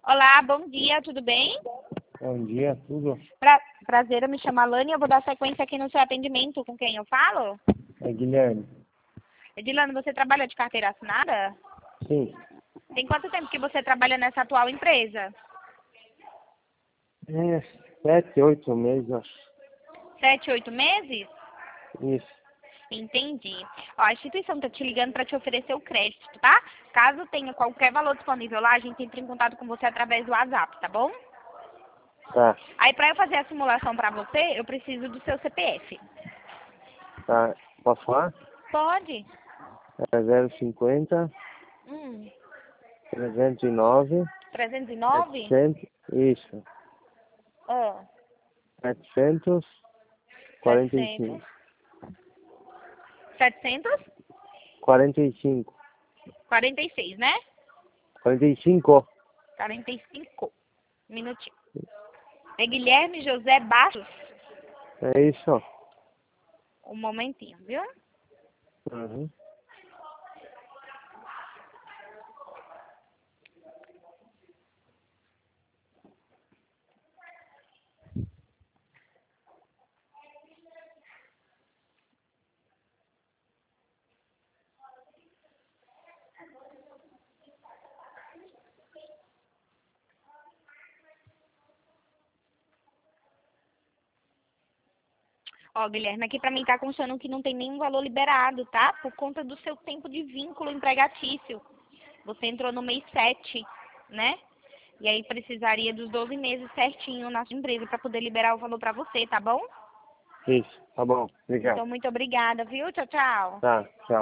Olá, bom dia, tudo bem? Bom dia, tudo? Prazer, eu me chamo Alane e eu vou dar sequência aqui no seu atendimento. Com quem eu falo? É Guilherme. Edilano, você trabalha de carteira assinada? Sim. Tem quanto tempo que você trabalha nessa atual empresa? 7, 8 meses, acho. 7, 8 meses? Isso. Entendi. Ó, a instituição está te ligando para te oferecer o crédito, tá? Caso tenha qualquer valor disponível lá, a gente entra em contato com você através do WhatsApp, tá bom? Tá, Aí, para eu fazer a simulação para você, eu preciso do seu CPF. tá. Posso falar? Pode? É 050 Hum. 309 309? 700. Isso. Ah, 700. 745. 700? 45. 46, né? 45. 45. Minutinho. É Guilherme José Bastos? É isso. Um momentinho, viu? Uhum. Ó, Guilherme, aqui pra mim tá constando que não tem nenhum valor liberado, tá? Por conta do seu tempo de vínculo empregatício. Você entrou no mês 7, né? E aí precisaria dos 12 meses certinho na sua empresa pra poder liberar o valor pra você, tá bom? Isso. Tá bom. Obrigado. Então, muito obrigada, viu? Tchau, tchau. Tá, tchau.